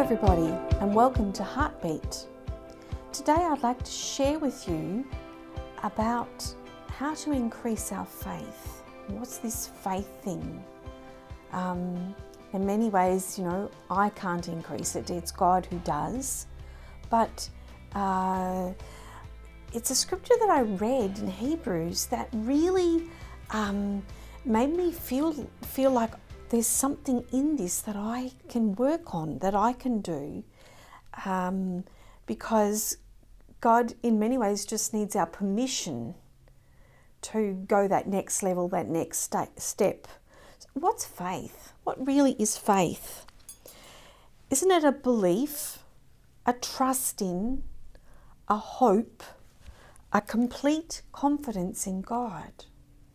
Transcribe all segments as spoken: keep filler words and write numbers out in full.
everybody, and welcome to Heartbeat. Today I'd like to share with you about how to increase our faith. What's this faith thing? Um, in many ways, you know, I can't increase it. It's God who does. But uh, it's a scripture that I read in Hebrews that really um, made me feel feel like there's something in this that I can work on, that I can do, um, because God in many ways just needs our permission to go that next level, that next sta- step. What's faith? What really is faith? Isn't it a belief, a trust in, a hope, a complete confidence in God?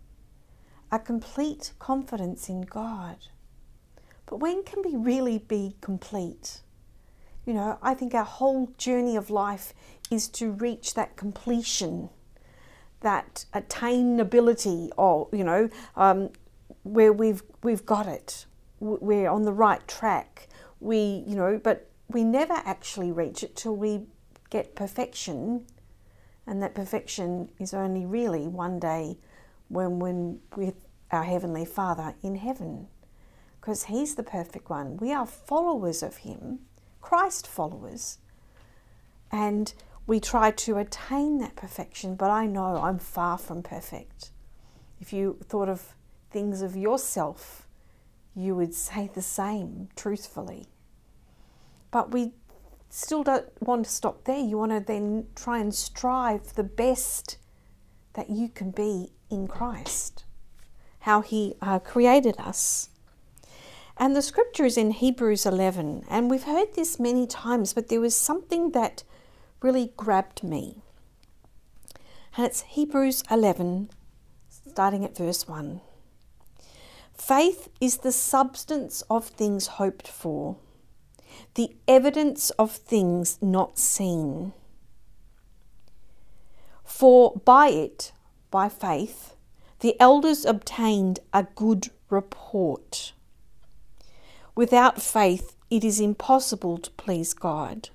A complete confidence in God. But when can we really be complete? You know, I think our whole journey of life is to reach that completion, that attainability, or you know, um, where we've we've got it, we're on the right track. We, you know, but we never actually reach it till we get perfection, and that perfection is only really one day when when with our Heavenly Father in heaven, because He's the perfect one. We are followers of Him, Christ followers, and we try to attain that perfection, but I know I'm far from perfect. If you thought of things of yourself, you would say the same, truthfully. But we still don't want to stop there. You want to then try and strive the best that you can be in Christ, how He uh, created us. And the scripture is in Hebrews eleven, and we've heard this many times, but there was something that really grabbed me. And it's Hebrews eleven, starting at verse one. Faith is the substance of things hoped for, the evidence of things not seen. For by it, by faith, the elders obtained a good report. Without faith, it is impossible to please God.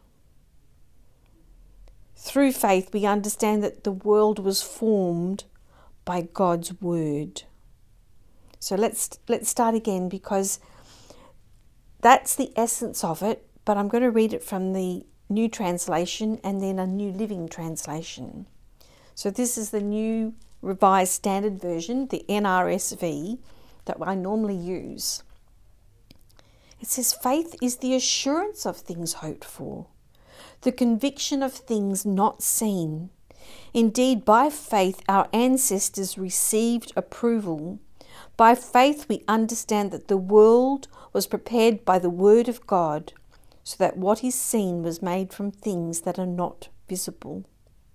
Through faith, we understand that the world was formed by God's word. So let's let's start again, because that's the essence of it, but I'm going to read it from the New Translation and then a New Living Translation. So this is the New Revised Standard Version, the N R S V, that I normally use. It says, faith is the assurance of things hoped for, the conviction of things not seen. Indeed, by faith our ancestors received approval. By faith we understand that the world was prepared by the word of God, so that what is seen was made from things that are not visible.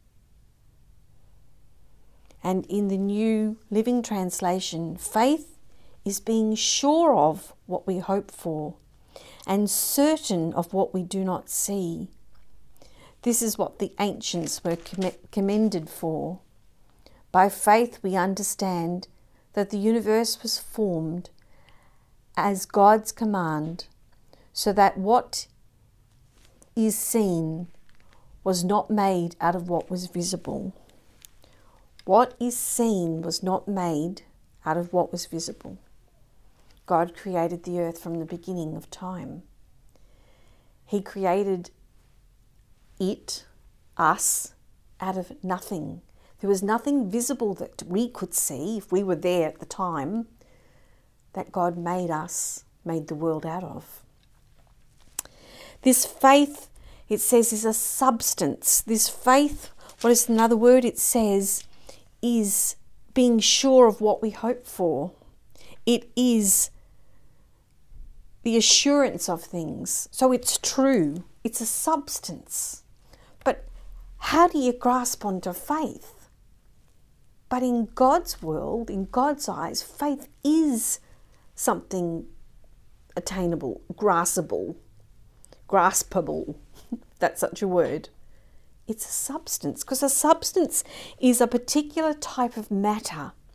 And in the New Living Translation, faith is being sure of what we hope for and certain of what we do not see. This is what the ancients were commended for. By faith we understand that the universe was formed as God's command, so that what is seen was not made out of what was visible. What is seen was not made out of what was visible. God created the earth from the beginning of time. He created it, us, out of nothing. There was nothing visible that we could see if we were there at the time that God made us, made the world out of. This faith, it says, is a substance. This faith, what is another word it says, is being sure of what we hope for. It is the assurance of things. So it's true. It's a substance. But how do you grasp onto faith? But in God's world, in God's eyes, faith is something attainable, graspable, graspable. That's such a word. It's a substance, because a substance is a particular type of matter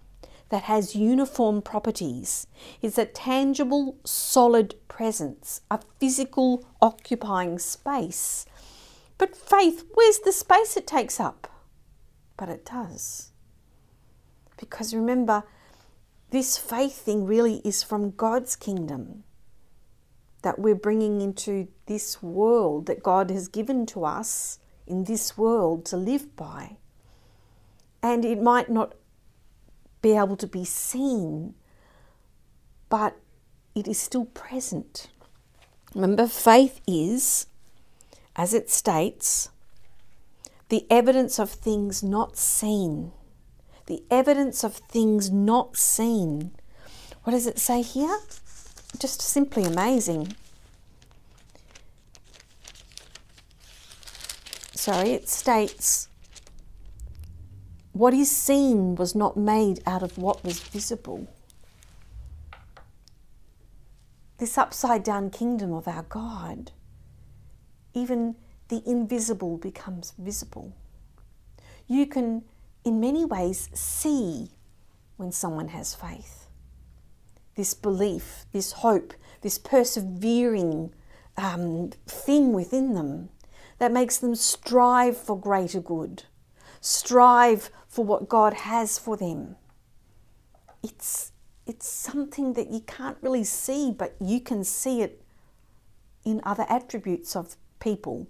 that has uniform properties. It's a tangible, solid presence, a physical occupying space. But faith, where's the space it takes up? But it does. Because remember, this faith thing really is from God's kingdom that we're bringing into this world that God has given to us in this world to live by. And it might not be able to be seen, but it is still present. Remember, faith is, as it states, the evidence of things not seen. The evidence of things not seen. What does it say here? Just simply amazing. Sorry, it states, what is seen was not made out of what was visible. This upside down kingdom of our God, even the invisible becomes visible. You can, in many ways, see when someone has faith. This belief, this hope, this persevering um, thing within them that makes them strive for greater good, strive for what God has for them. It's, it's something that you can't really see, but you can see it in other attributes of people.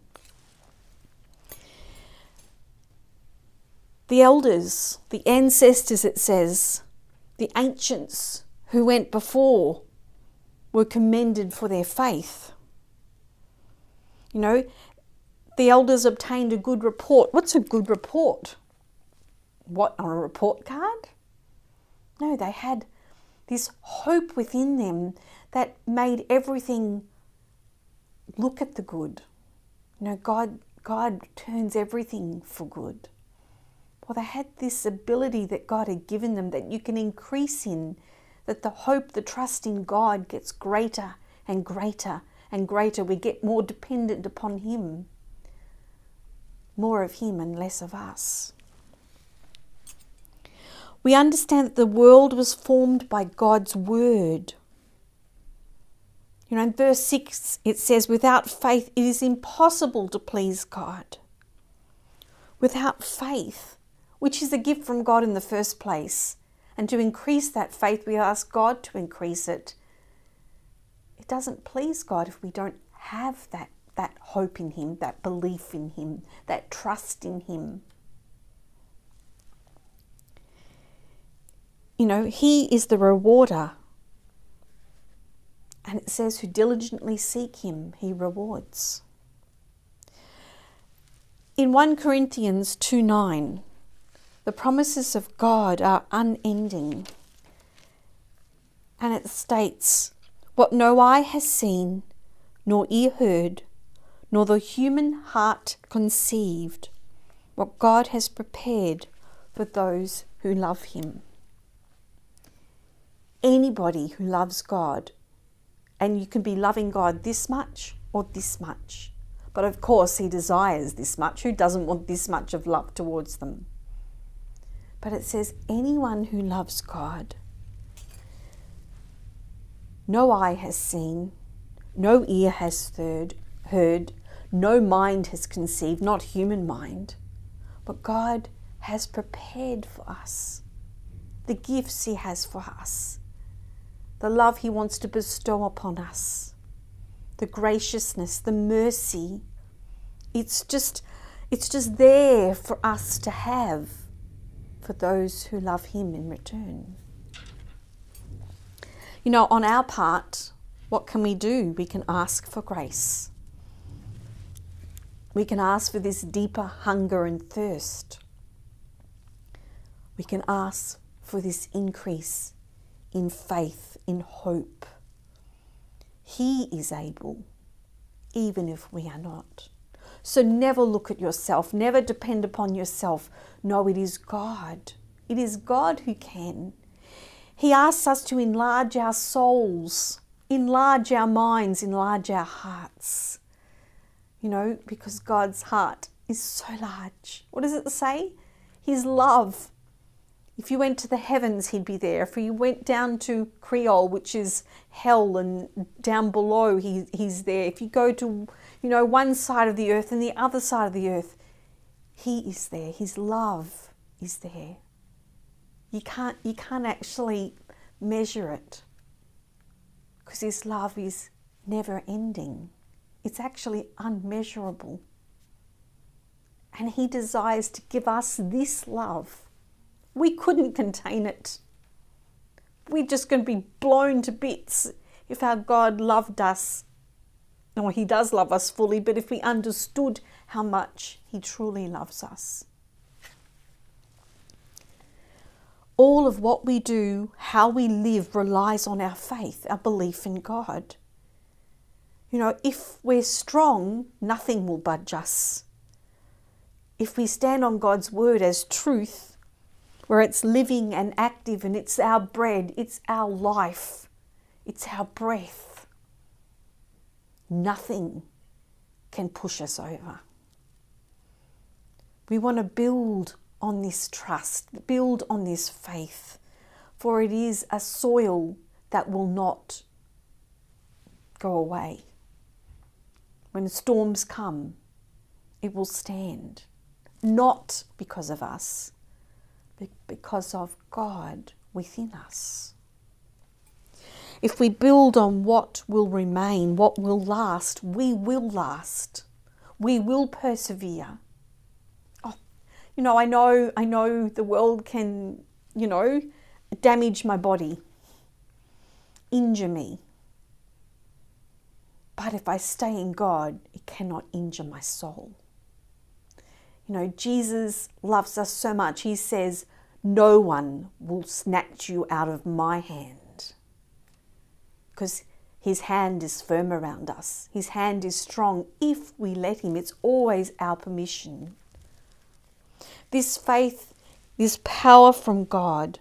The elders, the ancestors, it says, the ancients who went before were commended for their faith. You know, the elders obtained a good report. What's a good report? What, on a report card? No, they had this hope within them that made everything look at the good. You know, God, God turns everything for good. Well, they had this ability that God had given them that you can increase in, that the hope, the trust in God gets greater and greater and greater. We get more dependent upon Him. More of Him and less of us. We understand that the world was formed by God's word. You know, in verse six, it says, without faith, it is impossible to please God. Without faith, which is a gift from God in the first place, and to increase that faith, we ask God to increase it. It doesn't please God if we don't have that, that hope in Him, that belief in Him, that trust in Him. You know, He is the rewarder. And it says, who diligently seek Him, He rewards. In First Corinthians two nine, the promises of God are unending. And it states, what no eye has seen, nor ear heard, nor the human heart conceived, what God has prepared for those who love Him. Anybody who loves God, and you can be loving God this much or this much, but of course He desires this much. Who doesn't want this much of love towards them? But it says anyone who loves God, no eye has seen, no ear has heard, heard, no mind has conceived, not human mind, but God has prepared for us the gifts He has for us, the love He wants to bestow upon us, the graciousness, the mercy. It's just, it's just there for us to have for those who love Him in return. You know, on our part, what can we do? We can ask for grace. We can ask for this deeper hunger and thirst. We can ask for this increase in faith, in hope. He is able, even if we are not. So never look at yourself, never depend upon yourself. No, it is God. It is God who can. He asks us to enlarge our souls, enlarge our minds, enlarge our hearts. You know, because God's heart is so large. What does it say? His love If you went to the heavens, he'd be there. If you went down to Creole, which is hell, and down below, he, he's there. If you go to, you know, one side of the earth and the other side of the earth, he is there. His love is there. You can't, you can't actually measure it, because his love is never ending. It's actually unmeasurable. And he desires to give us this love. We couldn't contain it. We're just going to be blown to bits if our God loved us. No, he does love us fully, but if we understood how much he truly loves us. All of what we do, how we live, relies on our faith, our belief in God. You know, if we're strong, nothing will budge us. If we stand on God's word as truth, where it's living and active, and it's our bread, it's our life, it's our breath, nothing can push us over. We want to build on this trust, build on this faith, for it is a soil that will not go away. When storms come, it will stand, not because of us, but because of God within us. If we build on what will remain, what will last, we will last. We will persevere. Oh, you know, I know, I know the world can, you know, damage my body, injure me. But if I stay in God, it cannot injure my soul. You know, Jesus loves us so much. He says, no one will snatch you out of my hand. Because his hand is firm around us. His hand is strong if we let him. It's always our permission. This faith, this power from God,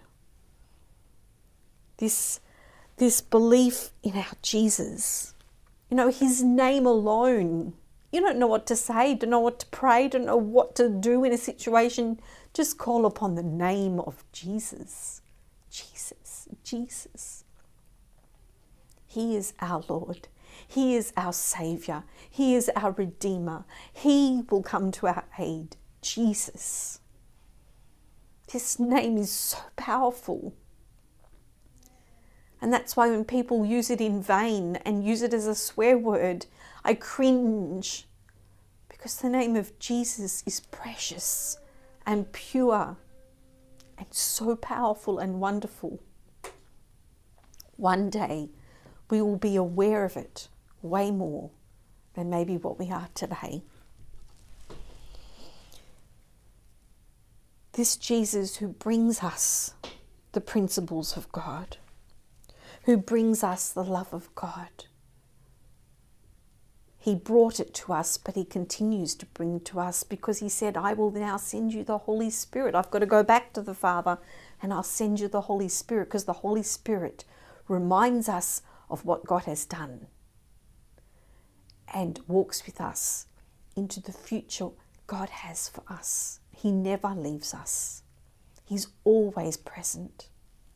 this, this belief in our Jesus, you know, his name alone. You don't know what to say, don't know what to pray, don't know what to do in a situation. Just call upon the name of Jesus. Jesus, Jesus. He is our Lord. He is our Saviour. He is our Redeemer. He will come to our aid. Jesus. This name is so powerful. And that's why when people use it in vain and use it as a swear word, I cringe, because the name of Jesus is precious and pure and so powerful and wonderful. One day we will be aware of it way more than maybe what we are today. This Jesus who brings us the principles of God, who brings us the love of God. He brought it to us, but he continues to bring it to us, because he said, I will now send you the Holy Spirit. I've got to go back to the Father and I'll send you the Holy Spirit, because the Holy Spirit reminds us of what God has done and walks with us into the future God has for us. He never leaves us. He's always present.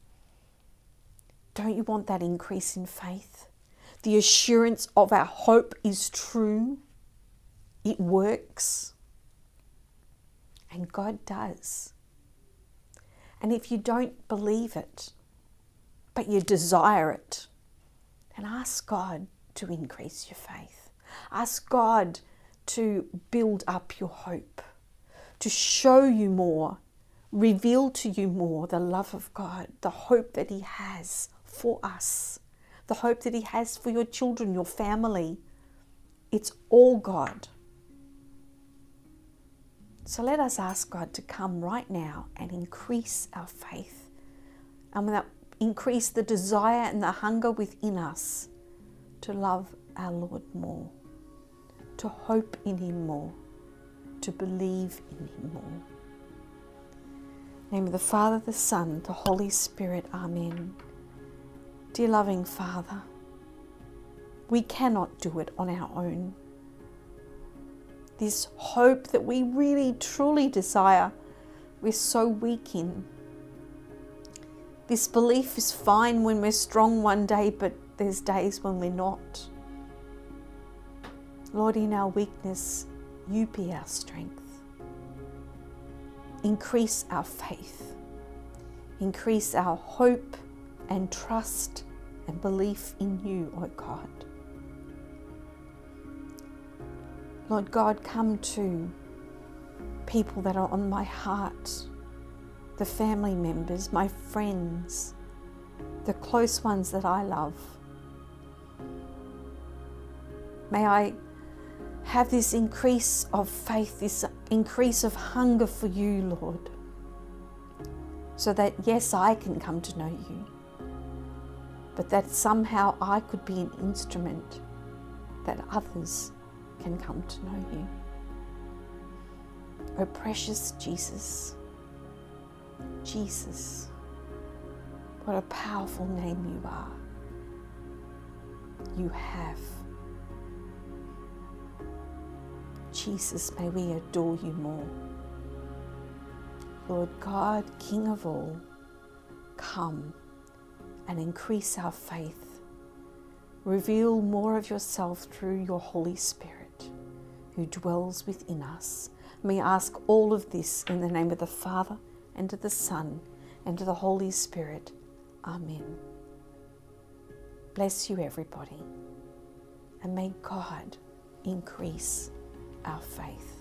Don't you want that increase in faith? The assurance of our hope is true. It works. And God does. And if you don't believe it, but you desire it, then ask God to increase your faith. Ask God to build up your hope, to show you more, reveal to you more the love of God, the hope that he has for us, the hope that he has for your children, your family. It's all God. So let us ask God to come right now and increase our faith, and with that, increase the desire and the hunger within us to love our Lord more, to hope in him more, to believe in him more. In the name of the Father, the Son, the Holy Spirit. Amen. Dear loving Father, we cannot do it on our own. This hope that we really truly desire, we're so weak in. This belief is fine when we're strong one day, but there's days when we're not. Lord, in our weakness, you be our strength. Increase our faith. Increase our hope and trust and belief in you, oh God. Lord God, come to people that are on my heart, the family members, my friends, the close ones that I love. May I have this increase of faith, this increase of hunger for you, Lord, so that, yes, I can come to know you, but that somehow I could be an instrument that others can come to know you. Oh, precious Jesus, Jesus, what a powerful name you are. You have. Jesus, may we adore you more. Lord God, King of all, come and increase our faith. Reveal more of yourself through your Holy Spirit who dwells within us. We ask all of this in the name of the Father, and of the Son, and of the Holy Spirit. Amen. Bless you, everybody, and may God increase our faith.